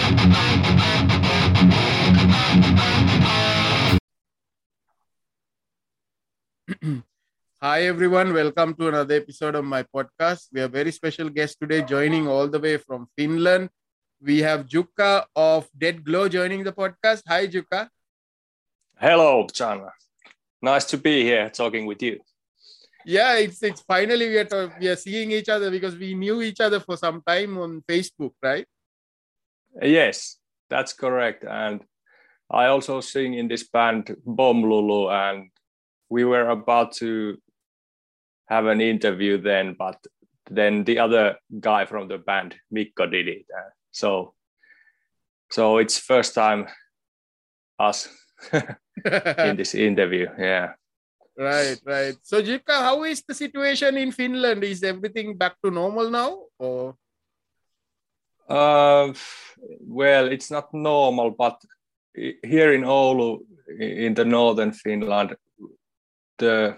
Hi everyone, welcome to another episode of my podcast. We have a very special guest today joining all the way from Finland. We have Jukka of Dead Glow joining the podcast. Hi Jukka. Hello, John. Nice to be here talking with you. Yeah, it's finally we are seeing each other because we knew each other for some time on Facebook, right? Yes, that's correct. And I also sing in this band Bom Lulu, and we were about to have an interview then, but then the other guy from the band, Mikko, did it. So it's first time us in this interview. Yeah. Right. So Jukka, how is the situation in Finland? Is everything back to normal now? Or well, it's not normal, but here in Oulu, in the northern Finland, the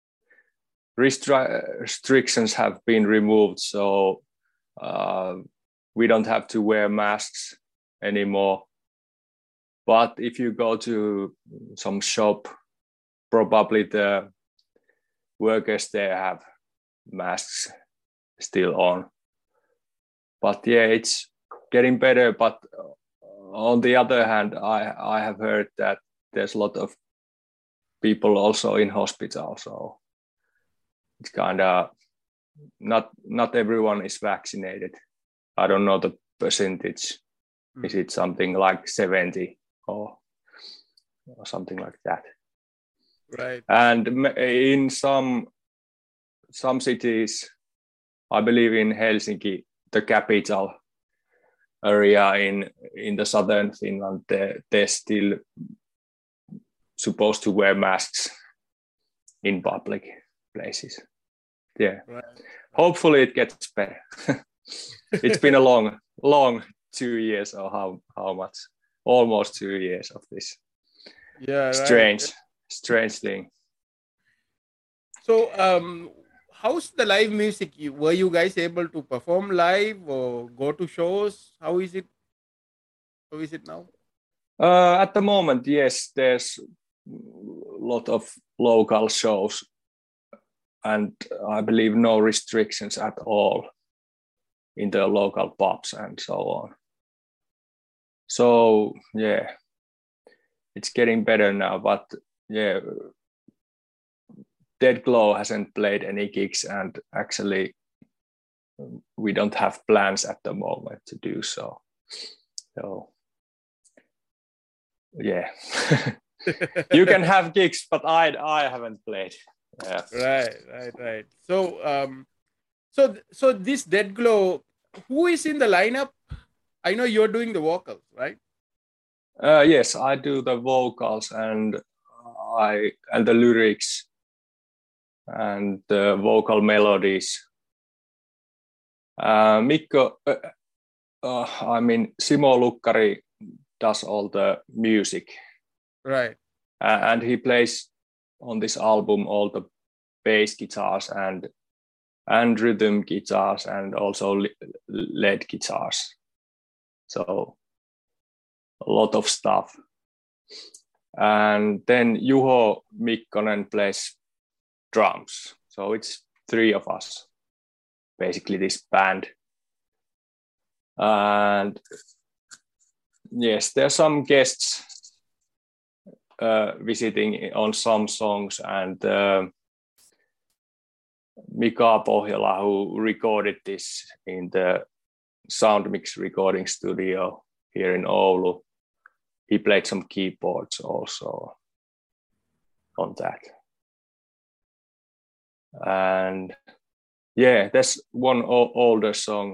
restrictions have been removed, so we don't have to wear masks anymore. But if you go to some shop, probably the workers there have masks still on. But yeah, it's getting better. But on the other hand, I have heard that there's a lot of people also in hospital, so it's kind of not everyone is vaccinated. I don't know the percentage. Is it something like 70 or something like that? right. And in some cities, I believe in Helsinki, the capital area in the southern Finland, they're still supposed to wear masks in public places. Yeah. Right. Hopefully it gets better. It's been a long 2 years or how much? Almost 2 years of this. Yeah, Strange thing. So how's the live music? Were you guys able to perform live or go to shows? How is it now? At the moment, yes, there's a lot of local shows, and I believe no restrictions at all in the local pubs and so on. So yeah, it's getting better now, but yeah, Dead Glow hasn't played any gigs, and actually we don't have plans at the moment to do so. So yeah. You can have gigs, but I haven't played. Yeah. Right. So this Dead Glow, who is in the lineup? I know you're doing the vocals, right? Yes, I do the vocals and the lyrics and the vocal melodies. Mikko, Simo Lukkari does all the music. Right. And he plays on this album all the bass guitars and rhythm guitars and also lead guitars. So a lot of stuff. And then Juho Mikkonen plays drums. So it's 3 of us, basically this band. And yes, there are some guests visiting on some songs, and Mika Pohjola, who recorded this in the Soundmix recording studio here in Oulu, he played some keyboards also on that. And yeah, there's one older song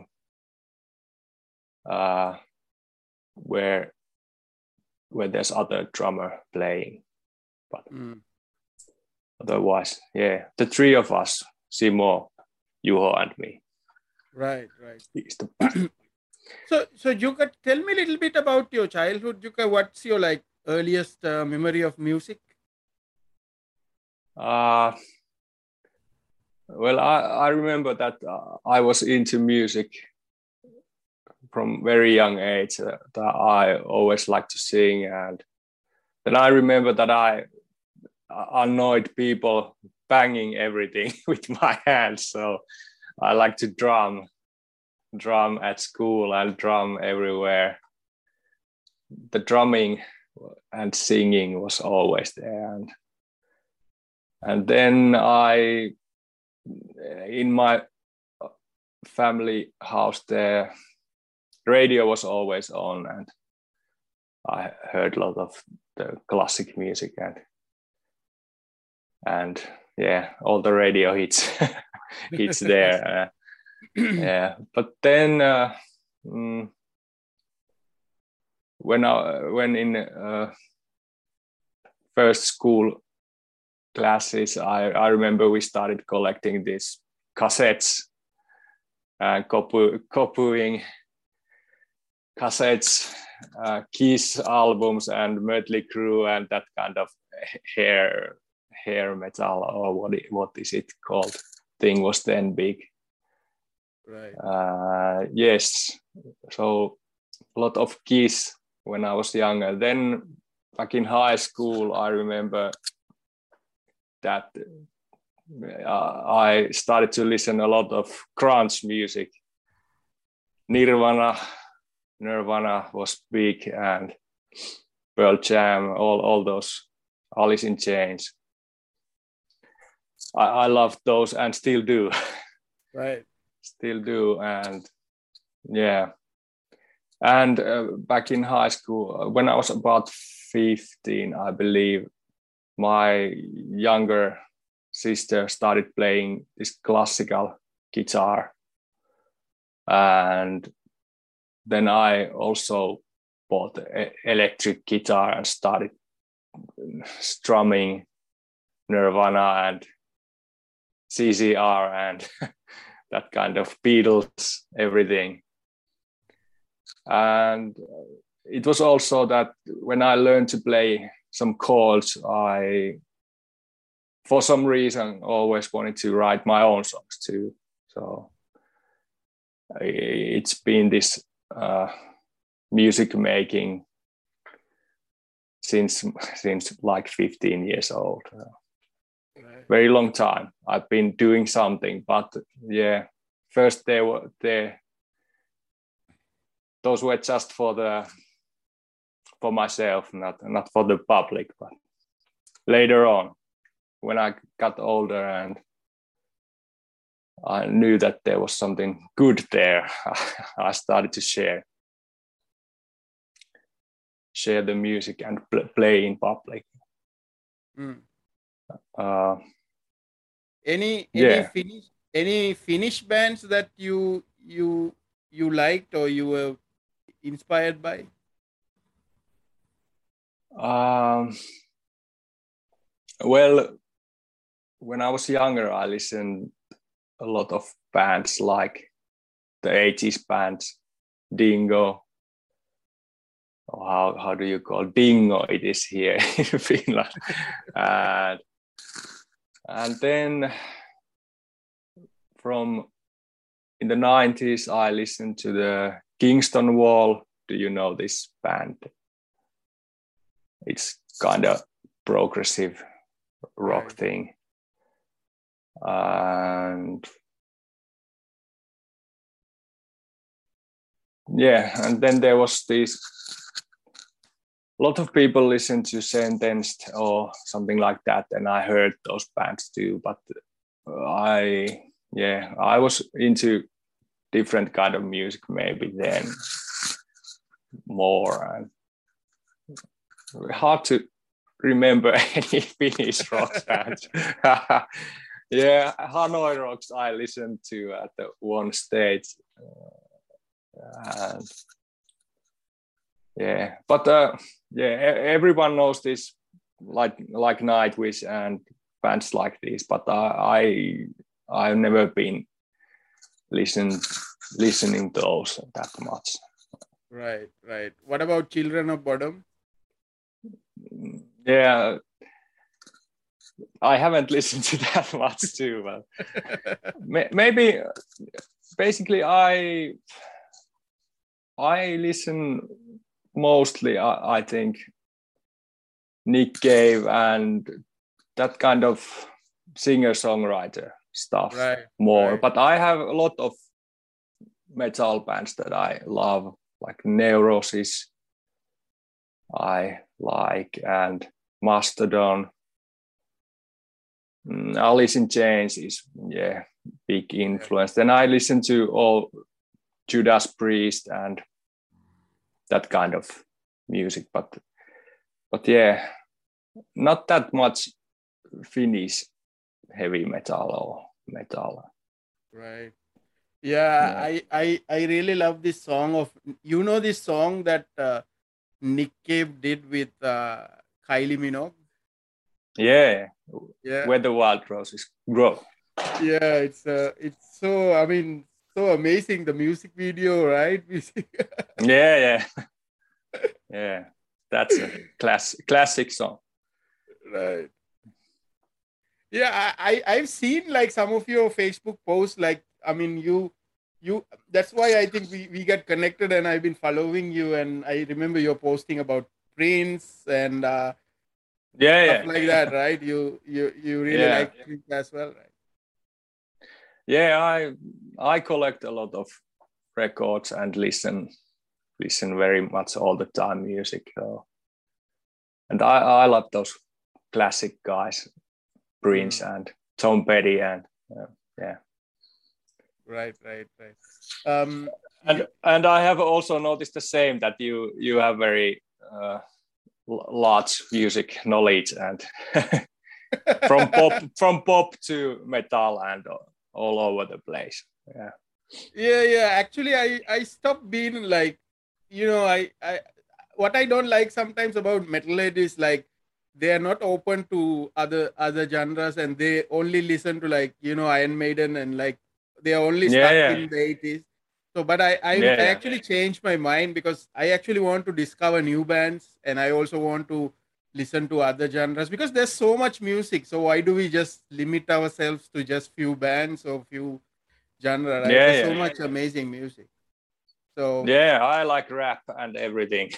where there's other drummer playing, but otherwise, yeah, the 3 of us, Simo, Juho, and me. Right. Is the band. So Jukka, tell me a little bit about your childhood. Jukka, what's your earliest memory of music? Well, I remember that I was into music from very young age that I always liked to sing. And then I remember that I annoyed people banging everything with my hands. So I like to drum at school and drum everywhere. The drumming and singing was always there. And then in my family house, the radio was always on, and I heard a lot of the classic music and yeah, all the radio hits hits there. Yeah, but then when in first school classes, I remember we started collecting these cassettes and copying cassettes, Kiss albums and Mötley Crüe and that kind of hair metal, or what is it called, thing was then big. Right. Yes, so a lot of Kiss when I was younger. Then back in high school, I remember that I started to listen a lot of grunge music. Nirvana was big, and Pearl Jam, all those, Alice in Chains. I loved those and still do. Right. Still do, and yeah. And back in high school, when I was about 15, I believe, my younger sister started playing this classical guitar. And then I also bought an electric guitar and started strumming Nirvana and CCR and that kind of Beatles, everything. And it was also that when I learned to play some chords, I, for some reason, always wanted to write my own songs too. So it's been this music making since like 15 years old. Right. Very long time I've been doing something, but yeah, first those were just for myself, not for the public. But later on, when I got older and I knew that there was something good there, I started to share the music and play in public. Mm. Yeah. Any Finnish bands that you liked or you were inspired by? Well, when I was younger, I listened a lot of bands like the 80s bands, Dingo, or how do you call Dingo? It is here in Finland. And then in the 90s, I listened to the Kingston Wall. Do you know this band? It's kind of progressive rock thing. And yeah, and then there was this, a lot of people listen to Sentenced or something like that, and I heard those bands too, but I was into different kind of music maybe then more, and hard to remember any Finnish rock bands. Yeah, Hanoi Rocks I listened to at the one stage, and yeah, but everyone knows this, like Nightwish and bands like this, but I've never been listening to those that much. Right. What about Children of Bodom? Yeah, I haven't listened to that much too, but maybe basically I listen mostly, I think, Nick Cave and that kind of singer-songwriter stuff more. Right. But I have a lot of metal bands that I love, like Neurosis, I like, and Mastodon. Alice in Chains is big influence. Then I listen to all Judas Priest and that kind of music, but yeah, not that much Finnish heavy metal or metal. Right. Yeah, I really love this song of, this song that Nick Cave did with Kylie Minogue. Yeah, Yeah. Where the Wild Roses Grow. Yeah, it's so, I mean, so amazing, the music video, right? Yeah. Yeah, that's a classic song. Right. Yeah, I've seen like some of your Facebook posts. Like, I mean, you. That's why I think we got connected, and I've been following you. And I remember you're posting about Prince and stuff like that, right? You really like Prince as well, right? Yeah, I collect a lot of records and listen very much all the time music. So. And I love those classic guys, Prince and Tom Petty, and yeah. Right. And I have also noticed the same, that you have very large music knowledge, and from pop to metal and all over the place. Yeah. Actually, I stopped being like, I what I don't like sometimes about metalhead is like they are not open to other genres, and they only listen to like Iron Maiden, and like they are only stuck in the 80s. So, but I actually changed my mind, because I actually want to discover new bands, and I also want to listen to other genres, because there's so much music. So why do we just limit ourselves to just few bands or few genre, right? There's so much amazing music. So I like rap and everything.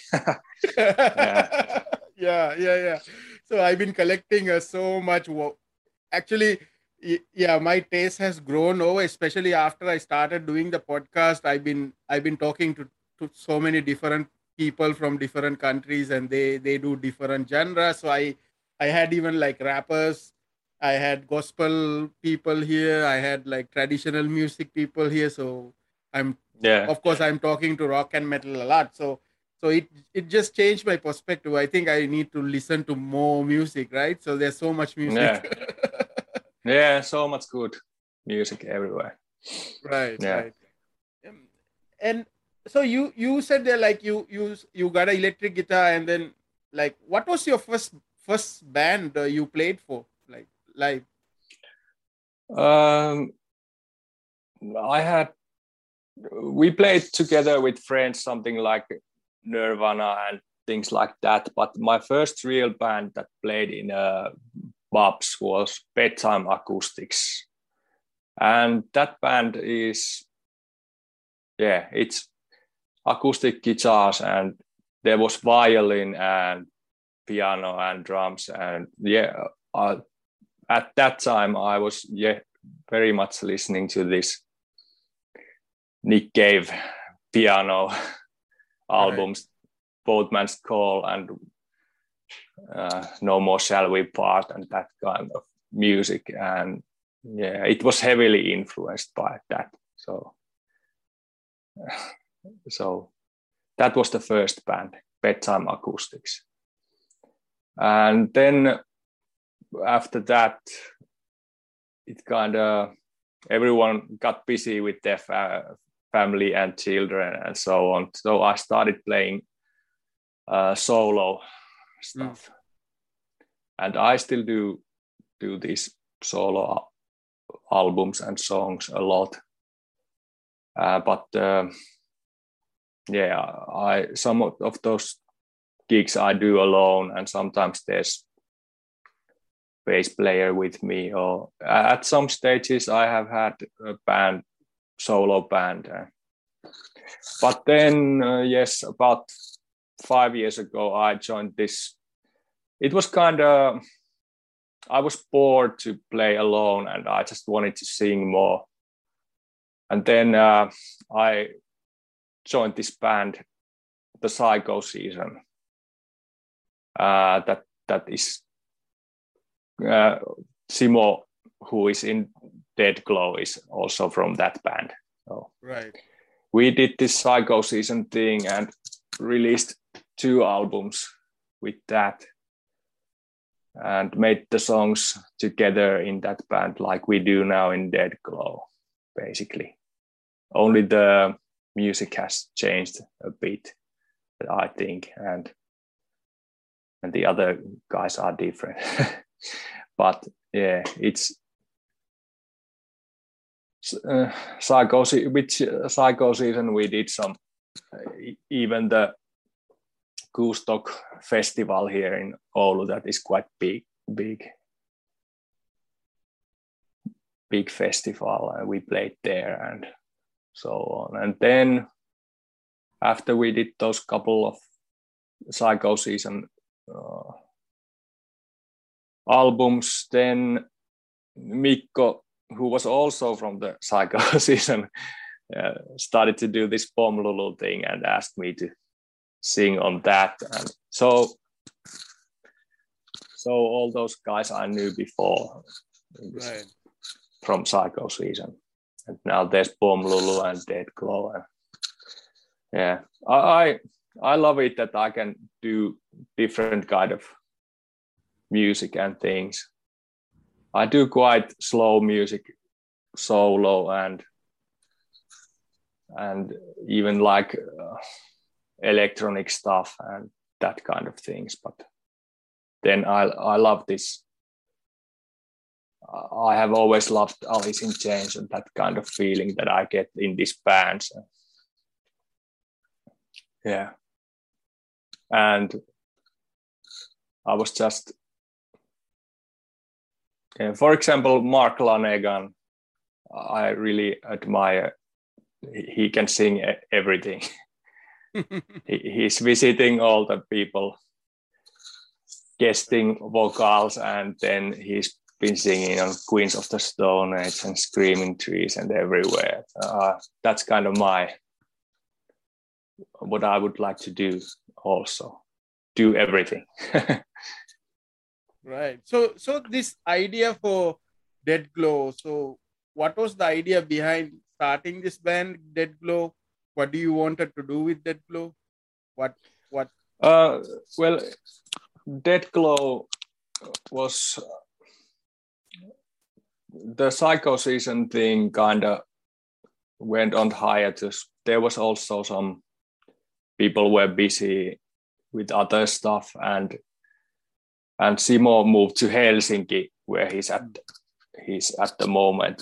yeah. So I've been collecting so much. Actually, my taste has grown over, especially after I started doing the podcast. I've been talking to so many different people from different countries, and they do different genres. So I had even like rappers, I had gospel people here, I had like traditional music people here. So I'm of course I'm talking to rock and metal a lot. So it just changed my perspective. I think I need to listen to more music, right? So there's so much music. So much good music everywhere. Right. And so you said that like you got an electric guitar, and then like what was your first band you played for, like live? We played together with friends, something like Nirvana and things like that. But my first real band that played in pubs was Bedtime Acoustics. And that band is, it's acoustic guitars, and there was violin and piano and drums. And at that time I was very much listening to this Nick Cave piano albums, Boatman's Call and No More Shall We Part, and that kind of music. And it was heavily influenced by that. So that was the first band, Bedtime Acoustics. And then after that, it kind of, everyone got busy with their family and children and so on. So I started playing solo stuff. And I still do these solo albums and songs a lot. But some of those gigs I do alone, and sometimes there's bass player with me, or at some stages I have had a solo band. But then, yes, about 5 years ago, I joined this. It was kind of, I was bored to play alone and I just wanted to sing more. And then I joined this band, the Psycho Season. That is Simo, who is in Dead Glow, is also from that band. So right. We did this Psycho Season thing and released 2 albums with that, and made the songs together in that band like we do now in Dead Glow, basically. Only the music has changed a bit, I think, and the other guys are different. But yeah, it's Psycho Season. We did some, even the Goostok festival here in Oulu, that is quite big festival, and we played there and so on. And then after we did those couple of Psycho Season albums, then Mikko, who was also from the Psycho Season, started to do this Pom Lulu thing and asked me to sing on that. And so all those guys I knew before, Right. from Psycho Season. And now there's Pom Lulu and Dead Glow. And yeah, I love it that I can do different kind of music and things. I do quite slow music, solo, and even like electronic stuff and that kind of things. But then I love this. I have always loved Alice in Chains and that kind of feeling that I get in these bands. Yeah. And I was just, for example, Mark Lanegan, I really admire. He can sing everything. He's visiting all the people, guesting vocals, and then he's been singing on Queens of the Stone Age and Screaming Trees and everywhere. That's kind of what I would like to do also. Do everything. Right. So this idea for Dead Glow. So what was the idea behind starting this band, Dead Glow? What do you wanted to do with Dead Glow? What? Well, Dead Glow was the Psycho Season thing kind of went on hiatus. There was also some people were busy with other stuff, and Simo moved to Helsinki, where he's at the moment.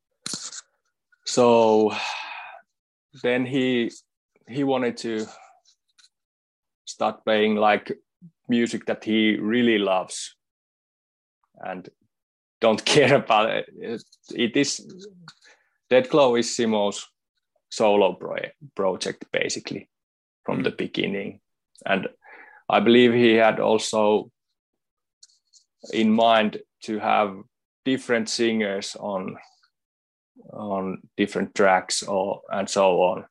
So then he wanted to start playing like music that he really loves and don't care about it. It is Dead Glow is Simo's solo project basically from the beginning, and I believe he had also in mind to have different singers on different tracks and so on.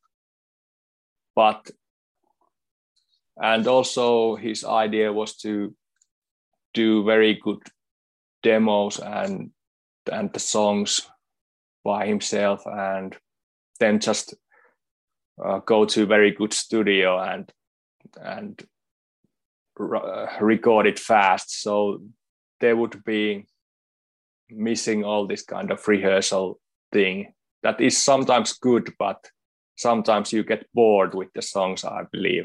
And also his idea was to do very good demos and the songs by himself, and then just go to very good studio and record it fast. So there would be missing all this kind of rehearsal thing that is sometimes good, but sometimes you get bored with the songs, I believe.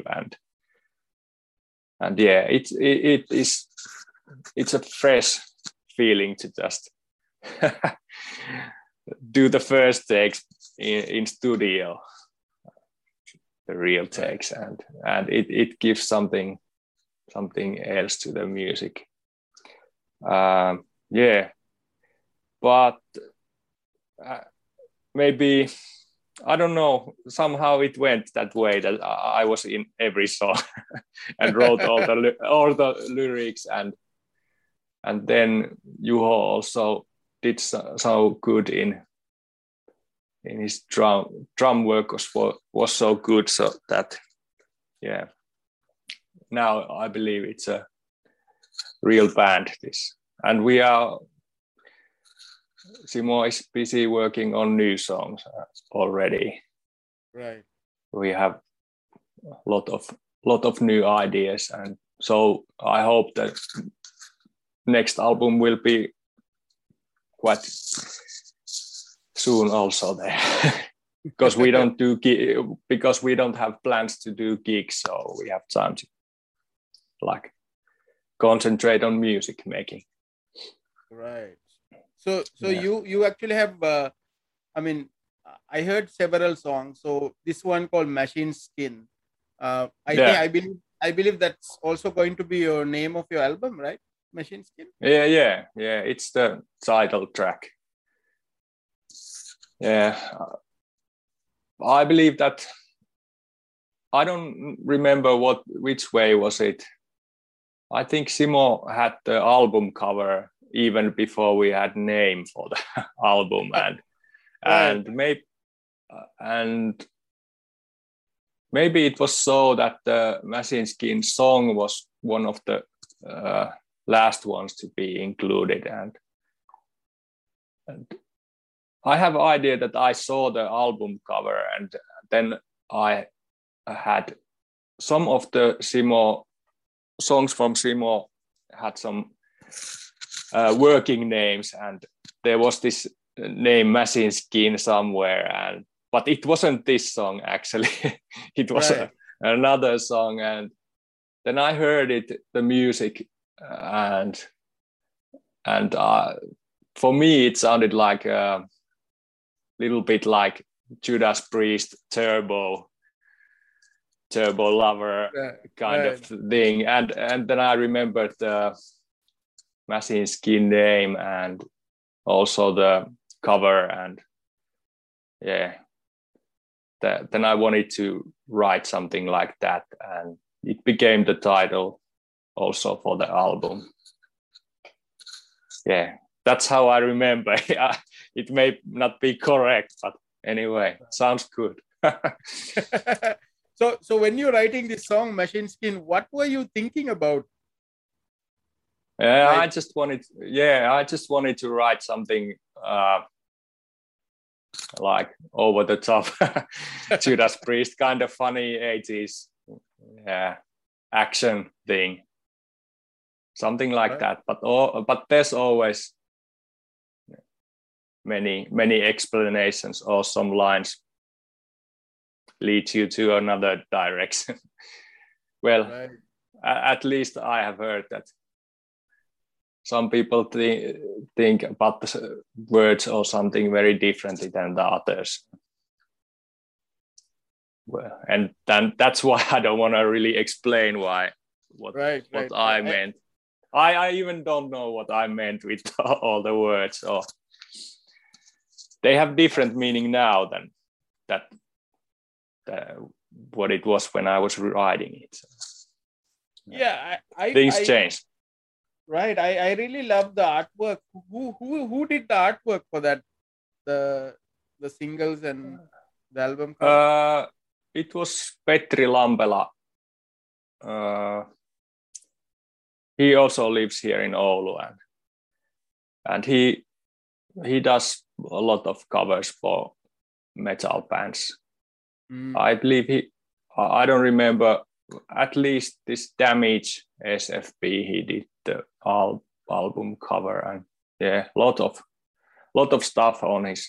And yeah, it's a fresh feeling to just do the first takes in studio, the real takes, and it gives something else to the music. Yeah, but maybe I don't know. Somehow it went that way that I was in every song and wrote all the lyrics, and then Juho also did so good in his drum work was so good, so that yeah. Now I believe it's a real band. This, and Simo is busy working on new songs already. Right. We have a lot of new ideas, and so I hope that next album will be quite soon also there. because we don't have plans to do gigs, so we have time to like concentrate on music making. Right. So Yeah. you actually have I mean, I heard several songs. So this one called Machine Skin. I believe that's also going to be your name of your album, right? Machine Skin. Yeah. It's the title track. Yeah, I believe that. I don't remember which way was it. I think Simo had the album cover even before we had name for the album, and maybe it was so that the Machine Skin song was one of the last ones to be included, and I have an idea that I saw the album cover, and then I had some of the Simo songs from Simo had some working names, and there was this name Machine Skin somewhere, but it wasn't this song actually. It was another song, and then I heard the music, and for me it sounded like a little bit like Judas Priest Turbo Lover kind of thing, and then I remembered the Machine Skin name and also the cover, and then I wanted to write something like that, and it became the title also for the album. Yeah, that's how I remember. It may not be correct, but anyway, sounds good. So when you're writing this song Machine Skin, what were you thinking about? I just wanted to write something like over the top Judas Priest kind of funny 80s action thing, something like that, but there's always many explanations, or some lines lead you to another direction. Well, at least I have heard that some people think about the words or something very differently than the others. Well, and then that's why I don't want to really explain what I meant. I even don't know what I meant with all the words. Or they have different meaning now than that what it was when I was writing it. So, things change. Right. I really love the artwork. Who did the artwork for that? The singles and the album cover? It was Petri Lampela. He also lives here in Oulu, and he does a lot of covers for metal bands. I believe I don't remember, at least this Damage SFP he did the album cover, and a lot of stuff on his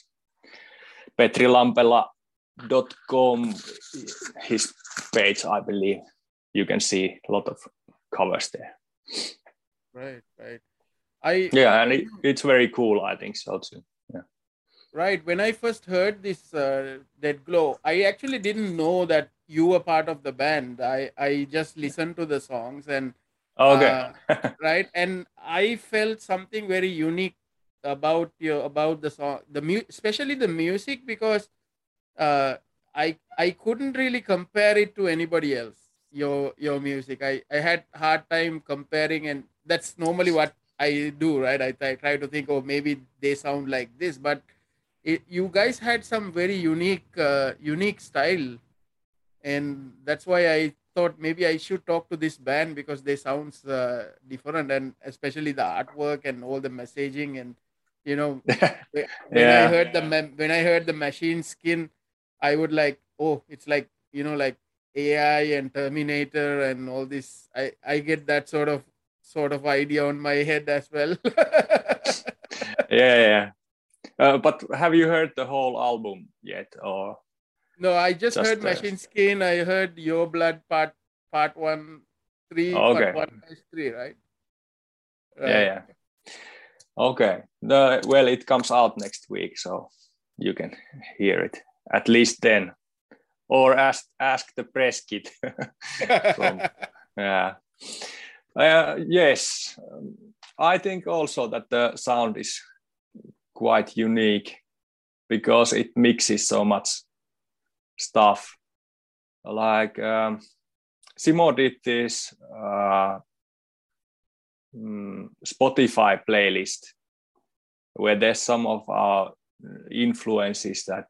petrilampela.com, his page. I believe you can see a lot of covers there. Right. And it's very cool, I think so too. Yeah. Right. When I first heard this Dead Glow, I actually didn't know that you were part of the band. I just listened to the songs and right, and I felt something very unique about the song, especially the music, because uh, I couldn't really compare it to anybody else. Your music, I had hard time comparing, and that's normally what I do, right? I try to think, oh, maybe they sound like this, but you guys had some very unique style, and that's why I thought maybe I should talk to this band because they sounds different, and especially the artwork and all the messaging, and you know, when I Yeah. heard when I heard the machine skin, I would like, oh, it's like, like AI and Terminator and all this. I get that sort of idea on my head as well. Yeah, yeah. But have you heard the whole album yet, or No, I just heard just Machine Skin. I heard Your Blood part one, three, part okay? one, three, right? Yeah, Right. yeah. Okay. Well, it comes out next week, so you can hear it at least then, or ask the press kit from. Yeah. Yes. I think also that the sound is quite unique because it mixes so much stuff. Like Simo did this Spotify playlist where there's some of our influences that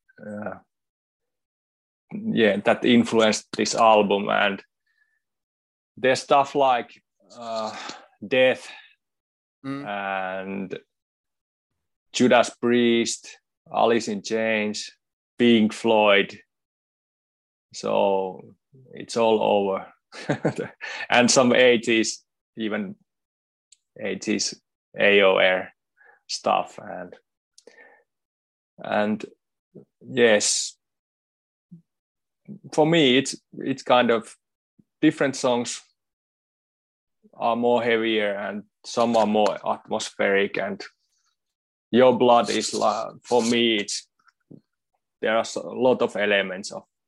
that influenced this album, and there's stuff like Death Mm. and Judas Priest, Alice in Chains, Pink Floyd. So it's all over. And some 80s, even 80s AOR stuff. And yes, for me, it's kind of different songs are more heavier and some are more atmospheric, and Your Blood is like, for me, there are a lot of elements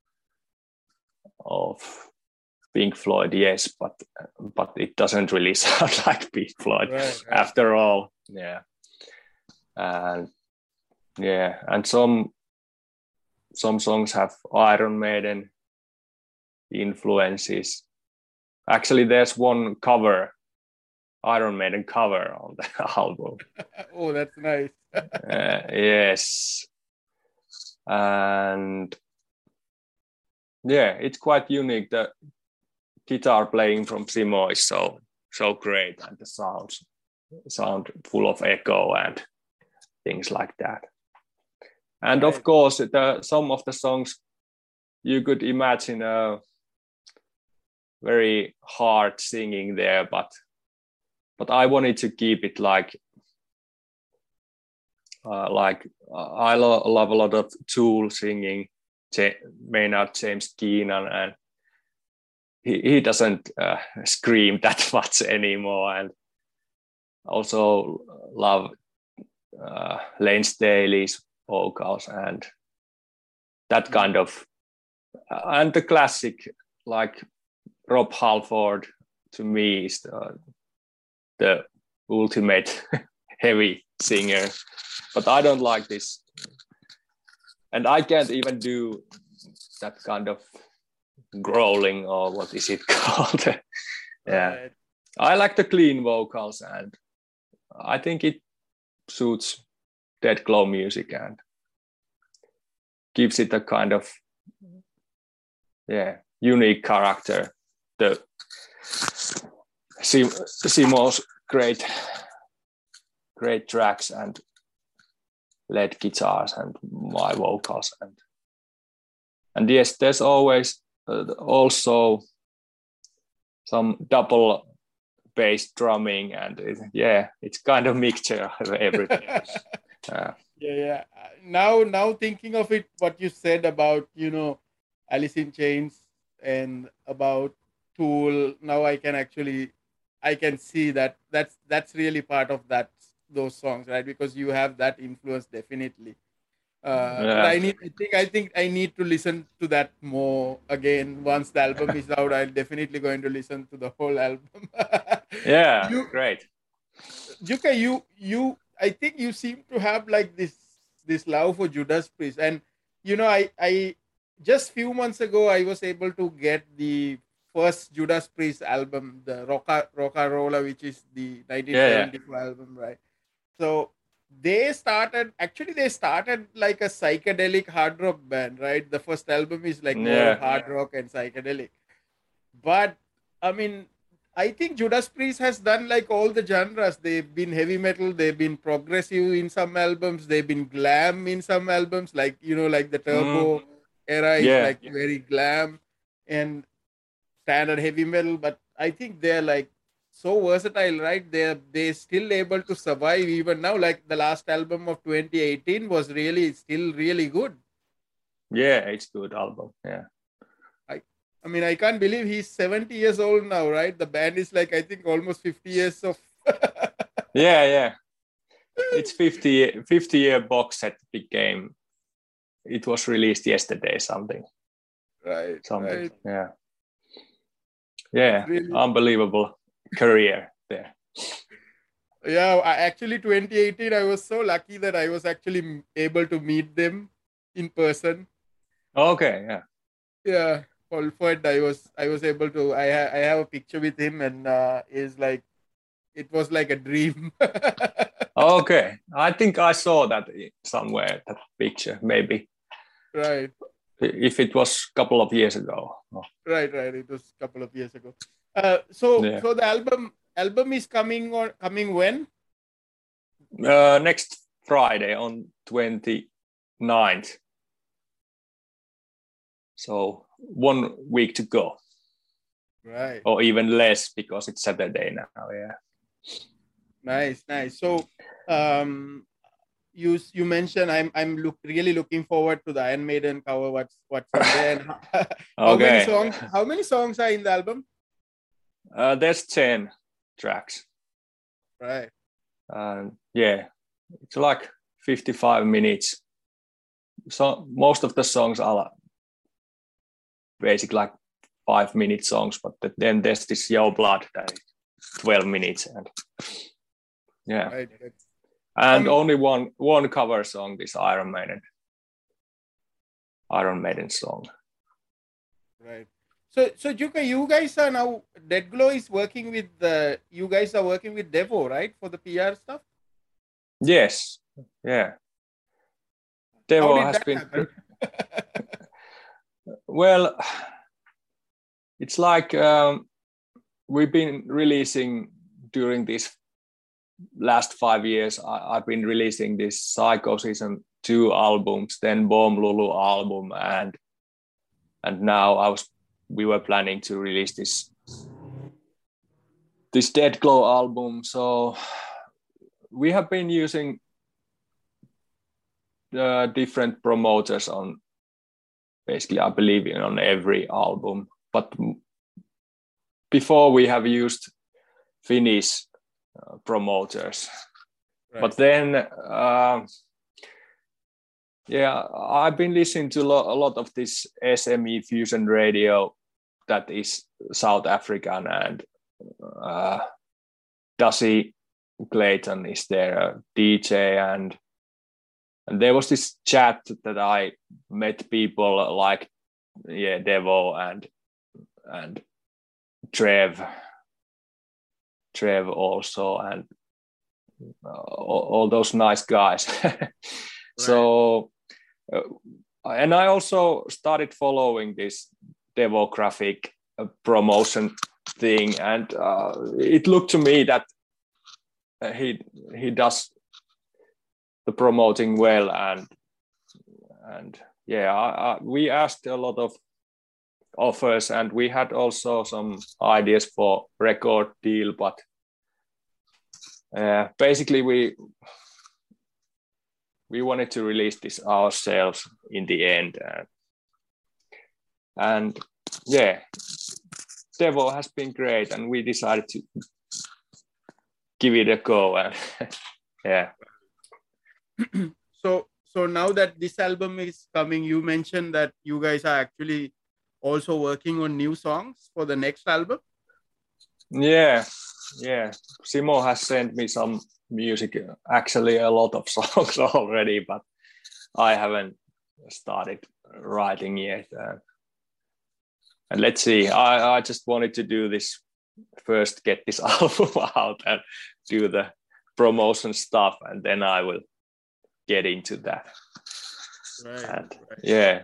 of Pink Floyd, yes, but it doesn't really sound like Pink Floyd Right, right. after all. Yeah. And yeah, and some songs have Iron Maiden influences. Actually, there's one Iron Maiden cover on the album. Oh, that's nice. Yes. And yeah, it's quite unique. The guitar playing from Simo is so great, and the sound full of echo and things like that. And of Right. course, some of the songs you could imagine a very hard singing there, but I wanted to keep it like I love a lot of Tool singing, Maynard James Keenan, and he doesn't scream that much anymore, and also love Lane Staley's vocals and that kind of, and the classic like Rob Halford to me is the ultimate heavy singer, but I don't like this, and I can't even do that kind of growling, or what is it called? Yeah, Right. I like the clean vocals, and I think it suits Dead Glow music and gives it a kind of unique character. The Simo's great tracks and lead guitars and my vocals, and yes, there's always also some double bass drumming, and it's kind of mixture of everything. Yeah. Now thinking of it, what you said about Alice in Chains and about Tool. Now I can see that that's really part of those songs, right? Because you have that influence definitely. But Yeah, I think I need to listen to that more again once the album is out. I'm definitely going to listen to the whole album. yeah, you, great. Yuka, I think you seem to have like this love for Judas Priest, and I just few months ago I was able to get the first Judas Priest album, the Rolla, which is the Yeah, 1974 album, right? So they started like a psychedelic hard rock band, right? The first album is like more yeah, hard rock and psychedelic. But I mean, I think Judas Priest has done like all the genres. They've been heavy metal, they've been progressive in some albums, they've been glam in some albums, like like the mm, Turbo era is yeah, like very glam and standard heavy metal. But I think they're like so versatile, right? They still able to survive even now. Like the last album of 2018 was really still really good. yeah. It's good album. Yeah, I I mean, I can't believe he's 70 years old now, right? The band is like, I think, almost 50 years of. yeah, yeah. It's 50-year box set became. It was released yesterday. Right, Something. right. Yeah, It's yeah. really. Unbelievable career there. Yeah, actually, 2018, I was so lucky that I was actually able to meet them in person. Okay, yeah. Yeah, Fulford, I was able to. I have a picture with him, and is like it was like a dream. Okay, I think I saw that somewhere. That picture, maybe Right, if it was a couple of years ago. Oh, right. It was a couple of years ago. So yeah. so the album is coming when? Next Friday on 29th. So 1 week to go, Right. or even less because it's Saturday now. Yeah. Nice, nice. So, um, you mentioned really looking forward to the Iron Maiden cover. What's in there? And how many Okay. songs? How many songs are in the album? There's 10 tracks. Right. Yeah, it's like 55 minutes. So most of the songs are basically like 5-minute songs, but then there's this Yo Blood that is 12 minutes, and yeah, Right. and only one cover song, this Iron Maiden song. Right. So Juka, you guys are now Dead Glow is working with the. You guys are working with Devo, right, for the PR stuff. Yes, yeah. How Devo did has that been happen? well. It's like we've been releasing during these last 5 years. I've been releasing this Psycho Season 2 albums, then Bomb Lulu album, and now we were planning to release this Dead Glow album. So we have been using different promoters on basically, I believe, on every album. But before we have used Finnish promoters. Right. But then, I've been listening to a lot of this SME fusion radio that is South African, and Dusty Clayton is their DJ, and there was this chat that I met people like Devo and Trev also, and all those nice guys. Right. So, and I also started following this demographic promotion thing, and it looked to me that he does the promoting well, and we asked a lot of offers, and we had also some ideas for record deal, but basically we wanted to release this ourselves in the end, and Devo has been great, and we decided to give it a go, and yeah. So now that this album is coming, you mentioned that you guys are actually also working on new songs for the next album. Yeah. Simo has sent me some music, actually a lot of songs already, but I haven't started writing yet. And let's see. I just wanted to do this first, get this album out and do the promotion stuff, and then I will get into that. Right. And yeah,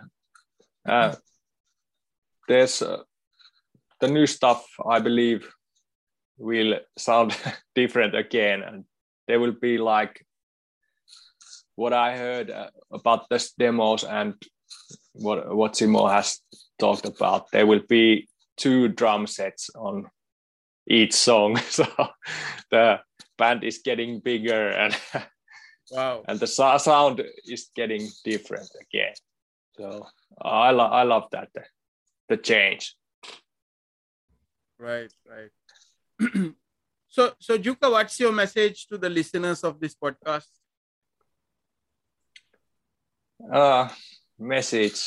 there's the new stuff. I believe will sound different again, and there will be like what I heard about the demos and what Simo has talked about. There will be 2 drum sets on each song, so the band is getting bigger and wow, and the sound is getting different again. So I love that the change. Right. So Juka, what's your message to the listeners of this podcast? Message: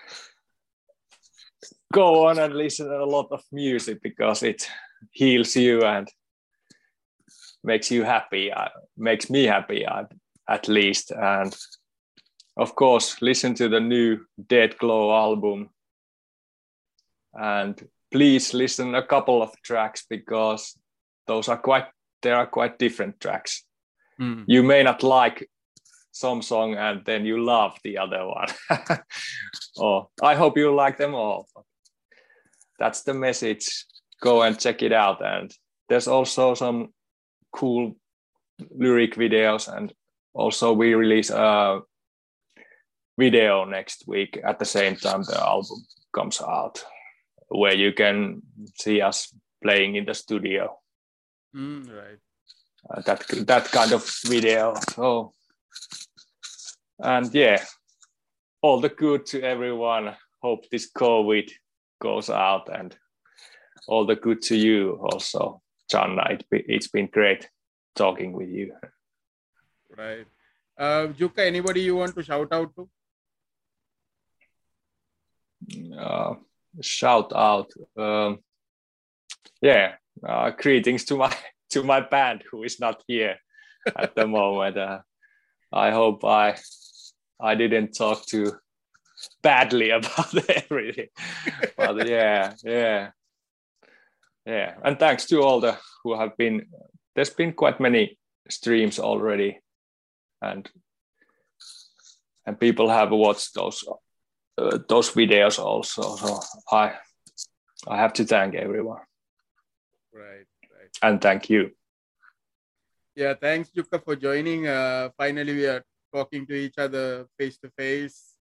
go on and listen a lot of music because it heals you and makes you happy. Makes me happy at least. And of course, listen to the new Dead Glow album. And please listen a couple of tracks because they are quite different tracks. You may not like some song and then you love the other one. Oh, I hope you like them all. That's the message. Go and check it out. And there's also some cool lyric videos, and also we release a video next week at the same time the album comes out, where you can see us playing in the studio. Right. That kind of video. So, and yeah, all the good to everyone. Hope this COVID goes out, and all the good to you also, Janna. It's been great talking with you. Right. Juka, anybody you want to shout out to? Shout out. Greetings to my band who is not here at the moment. I hope I didn't talk too badly about everything. But yeah. And thanks to all the who have been. There's been quite many streams already, and people have watched those videos also. So I have to thank everyone. Right. And thank you. Yeah, thanks, Juka, for joining. Finally, we are talking to each other face to face.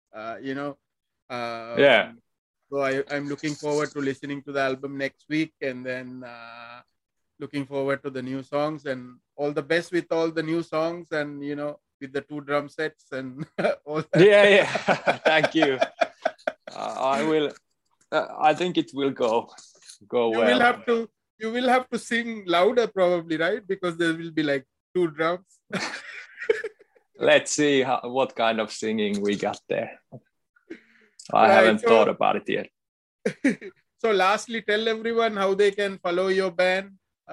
Yeah. So I'm looking forward to listening to the album next week, and then looking forward to the new songs, and all the best with all the new songs, and with the 2 drum sets and all that. Yeah. Thank you. I will. I think it will go well. You will have to sing louder, probably, right? Because there will be like 2 drums. Let's see what kind of singing we got there. I haven't thought about it yet. So lastly, tell everyone how they can follow your band.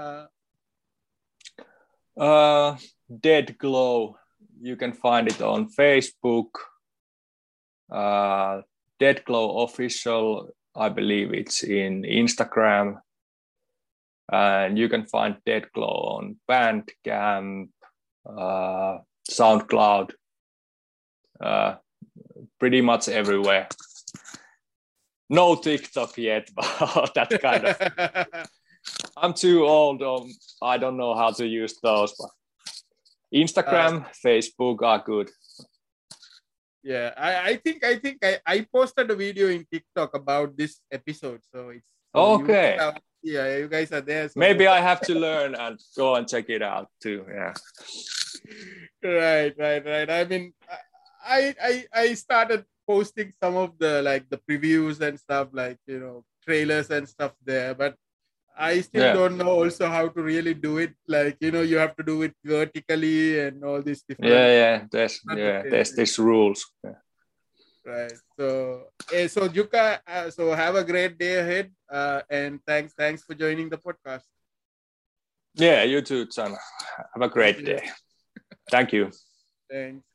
Dead Glow. You can find it on Facebook. Dead Glow Official. I believe it's in Instagram. And you can find Dead Glow on Bandcamp, SoundCloud, pretty much everywhere. No TikTok yet, but that kind of. I'm too old. I don't know how to use those, but Instagram, Facebook are good. Yeah, I think I posted a video in TikTok about this episode, so it's okay. You guys are there. So maybe I have to learn and go and check it out too. Yeah. Right. I mean, I started posting some of the previews and stuff, trailers and stuff there, but I still don't know also how to really do it. You have to do it vertically and all these different. Yeah. There's these rules. Yeah. Right. So Juka, so have a great day ahead. And thanks for joining the podcast. Yeah, you too, John. Have a great day. Thank you. Thanks.